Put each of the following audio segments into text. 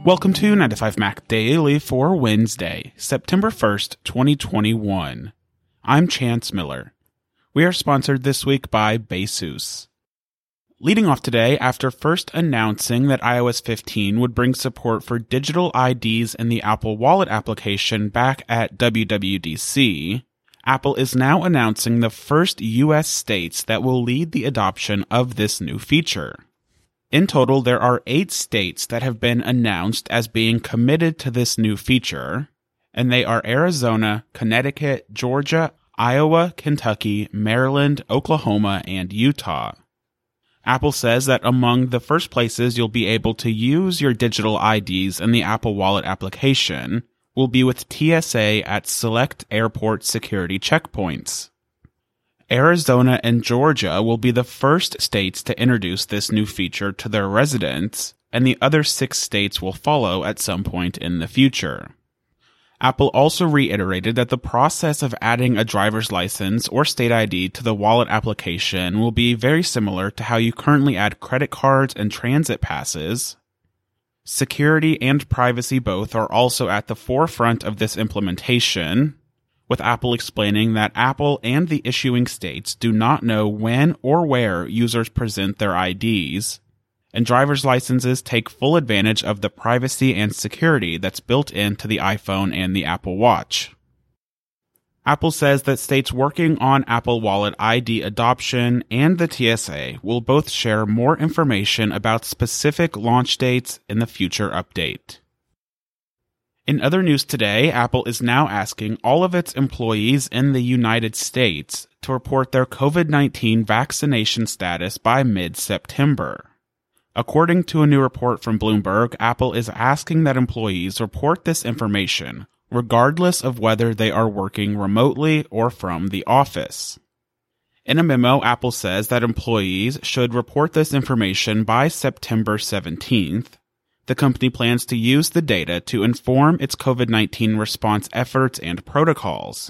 Welcome to 9to5Mac Daily for Wednesday, September 1st, 2021. I'm Chance Miller. We are sponsored this week by Baseus. Leading off today, after first announcing that iOS 15 would bring support for digital IDs in the Apple Wallet application back at WWDC, Apple is now announcing the first U.S. states that will lead the adoption of this new feature. In total, there are 8 states that have been announced as being committed to this new feature, and they are Arizona, Connecticut, Georgia, Iowa, Kentucky, Maryland, Oklahoma, and Utah. Apple says that among the first places you'll be able to use your digital IDs in the Apple Wallet application will be with TSA at select airport security checkpoints. Arizona and Georgia will be the first states to introduce this new feature to their residents, and the other 6 states will follow at some point in the future. Apple also reiterated that the process of adding a driver's license or state ID to the wallet application will be very similar to how you currently add credit cards and transit passes. Security and privacy both are also at the forefront of this implementation, with Apple explaining that Apple and the issuing states do not know when or where users present their IDs, and driver's licenses take full advantage of the privacy and security that's built into the iPhone and the Apple Watch. Apple says that states working on Apple Wallet ID adoption and the TSA will both share more information about specific launch dates in the future update. In other news today, Apple is now asking all of its employees in the United States to report their COVID-19 vaccination status by mid-September. According to a new report from Bloomberg, Apple is asking that employees report this information, regardless of whether they are working remotely or from the office. In a memo, Apple says that employees should report this information by September 17th. The company plans to use the data to inform its COVID-19 response efforts and protocols.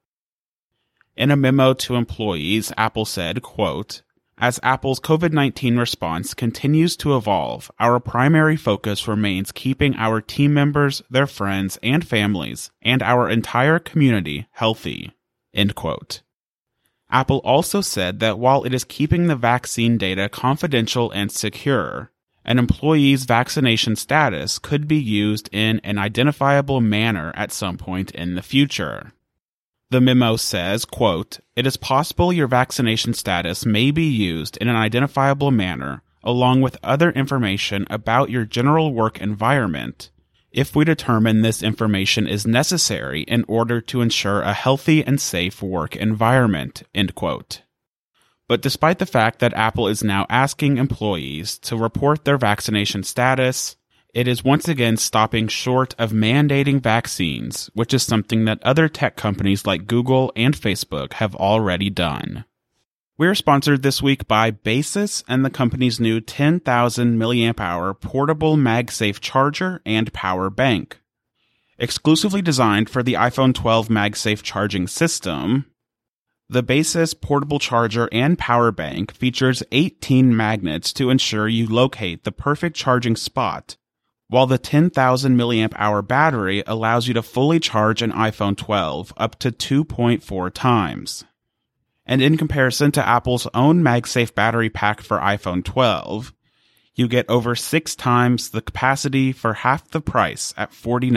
In a memo to employees, Apple said, quote, "As Apple's COVID-19 response continues to evolve, our primary focus remains keeping our team members, their friends and families, and our entire community healthy." End quote. Apple also said that while it is keeping the vaccine data confidential and secure, an employee's vaccination status could be used in an identifiable manner at some point in the future. The memo says, quote, "It is possible your vaccination status may be used in an identifiable manner, along with other information about your general work environment, if we determine this information is necessary in order to ensure a healthy and safe work environment." End quote. But despite the fact that Apple is now asking employees to report their vaccination status, it is once again stopping short of mandating vaccines, which is something that other tech companies like Google and Facebook have already done. We're sponsored this week by Baseus and the company's new 10,000 mAh portable MagSafe charger and power bank. Exclusively designed for the iPhone 12 MagSafe charging system, the Baseus portable charger and power bank features 18 magnets to ensure you locate the perfect charging spot, while the 10,000 mAh battery allows you to fully charge an iPhone 12 up to 2.4 times. And in comparison to Apple's own MagSafe battery pack for iPhone 12, you get over 6 times the capacity for half the price at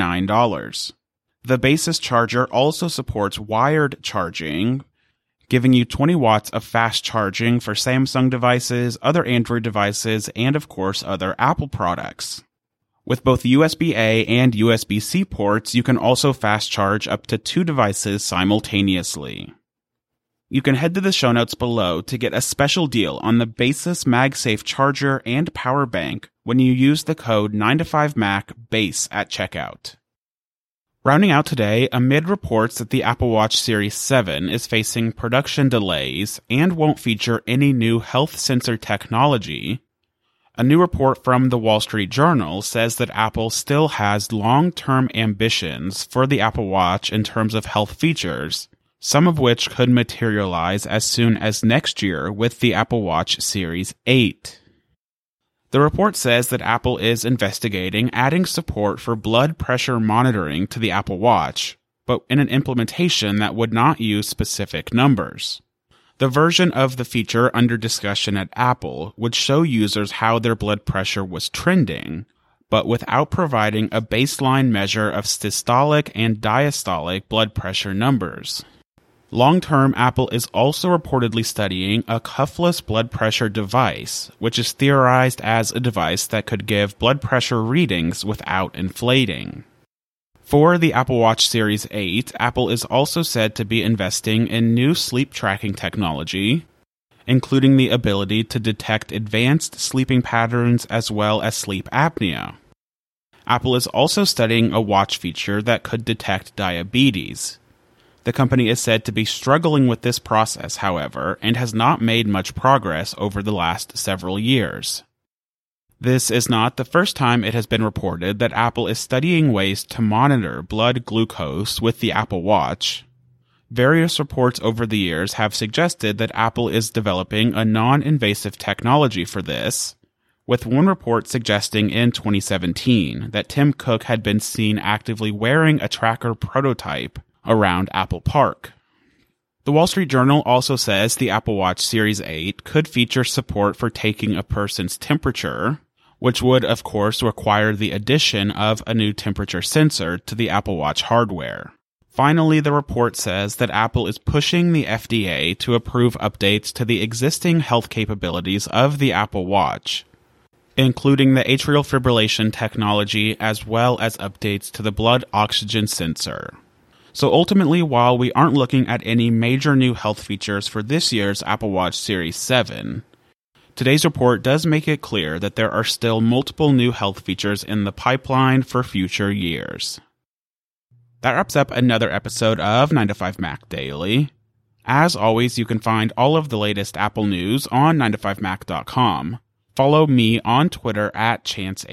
$49. The Baseus charger also supports wired charging, giving you 20 watts of fast charging for Samsung devices, other Android devices, and of course other Apple products. With both USB-A and USB-C ports, you can also fast charge up to 2 devices simultaneously. You can head to the show notes below to get a special deal on the Baseus MagSafe charger and power bank when you use the code 9to5MAC-BASE at checkout. Rounding out today, amid reports that the Apple Watch Series 7 is facing production delays and won't feature any new health sensor technology, a new report from the Wall Street Journal says that Apple still has long-term ambitions for the Apple Watch in terms of health features, some of which could materialize as soon as next year with the Apple Watch Series 8. The report says that Apple is investigating adding support for blood pressure monitoring to the Apple Watch, but in an implementation that would not use specific numbers. The version of the feature under discussion at Apple would show users how their blood pressure was trending, but without providing a baseline measure of systolic and diastolic blood pressure numbers. Long-term, Apple is also reportedly studying a cuffless blood pressure device, which is theorized as a device that could give blood pressure readings without inflating. For the Apple Watch Series 8, Apple is also said to be investing in new sleep tracking technology, including the ability to detect advanced sleeping patterns as well as sleep apnea. Apple is also studying a watch feature that could detect diabetes. The company is said to be struggling with this process, however, and has not made much progress over the last several years. This is not the first time it has been reported that Apple is studying ways to monitor blood glucose with the Apple Watch. Various reports over the years have suggested that Apple is developing a non-invasive technology for this, with one report suggesting in 2017 that Tim Cook had been seen actively wearing a tracker prototype around Apple Park. The Wall Street Journal also says the Apple Watch Series 8 could feature support for taking a person's temperature, which would, of course, require the addition of a new temperature sensor to the Apple Watch hardware. Finally, the report says that Apple is pushing the FDA to approve updates to the existing health capabilities of the Apple Watch, including the atrial fibrillation technology as well as updates to the blood oxygen sensor. So ultimately, while we aren't looking at any major new health features for this year's Apple Watch Series 7, today's report does make it clear that there are still multiple new health features in the pipeline for future years. That wraps up another episode of 9to5Mac Daily. As always, you can find all of the latest Apple news on 9to5mac.com. Follow me on Twitter at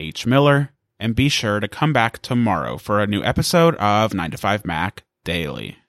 ChanceHMiller, and be sure to come back tomorrow for a new episode of 9to5Mac Daily.